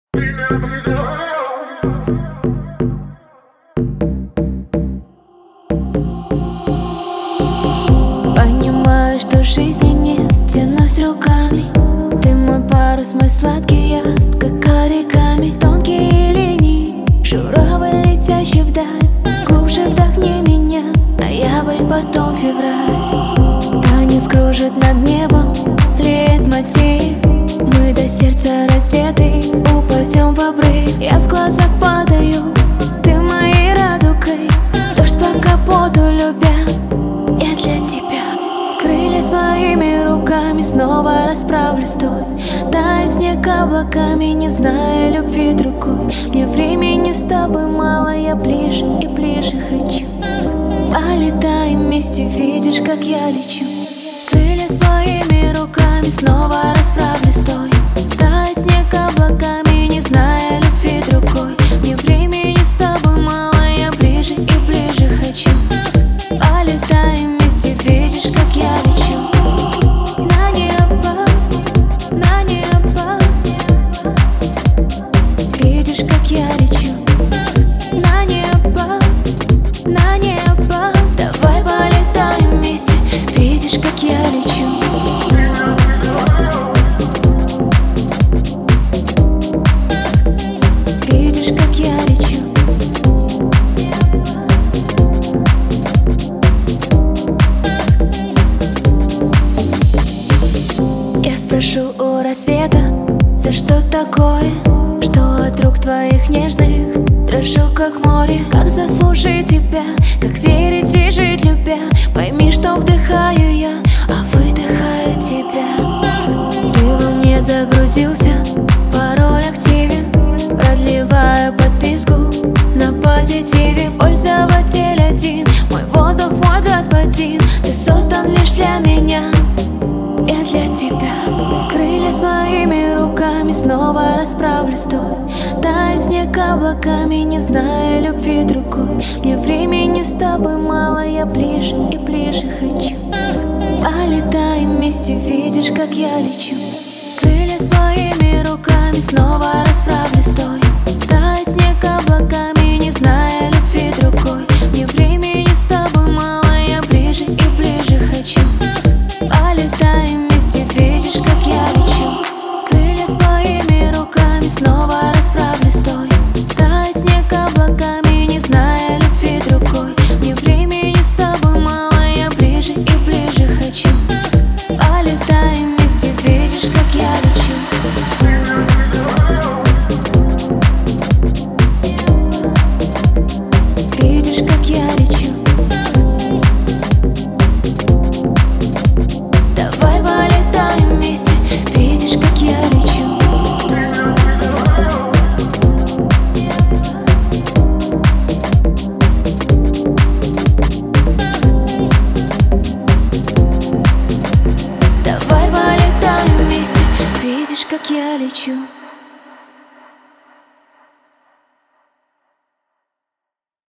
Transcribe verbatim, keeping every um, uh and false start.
Понимаю, что жизни нет, тянусь руками. Ты мой парус, мой сладкий яд, как оригами. Тонкие линии, журавль, летящий вдаль. Глубже вдохни меня, ноябрь, потом февраль. Танец кружит над небом, лейтмотив. Мы до сердца раздеты, упадем в обрыв. Я в глаза падаю, ты моей радугой. Дождь по капоту любя, я для тебя. Крылья своими руками снова расправлю, стой. Тает снег облаками, не зная любви другой. Мне времени с тобой мало, я ближе и ближе хочу. Полетаем вместе, видишь, как я лечу. Крылья своими руками снова расправлю, стой. Тает снег облаками, не зная любви другой. Мне времени с тобой мало, я ближе и ближе хочу. Полетаем вместе, видишь, как я лечу. На небо, на небо. Видишь, как я лечу. На небо, на небо. Давай полетаем вместе, видишь, как я лечу. Видишь, как я лечу. Я спрошу у рассвета, за что такое, что от рук твоих нежных дрожу, как море. Как заслужить тебя, как верить и жить любя. Пойми, что вдыхаю я, а выдыхаю тебя. Ты во мне загрузился, пароль активен. Продлеваю подписку на позитиве. Пользователь один, мой воздух, мой господин. Ты создан лишь для меня, я для тебя. Крылья своими руками снова расправлю, стой. Тает снег облаками, не зная любви другой. Мне времени с тобой мало, я ближе и ближе хочу. Полетаем вместе, видишь, как я лечу. Крылья своими руками снова расправлю, стой. Тает снег облаками, не зная любви другой. Мне времени с тобой мало, я ближе и ближе хочу. Полетаем вместе, видишь, как я лечу. Крылья своими руками снова расправлю, стой. Тает снег облаками, не зная любви другой. Мне времени с тобой мало, я ближе и ближе хочу. Полетаем вместе, видишь, как я лечу. Видишь, как я лечу. Давай полетаем вместе, видишь, как я лечу. Давай полетаем вместе, видишь, как я лечу.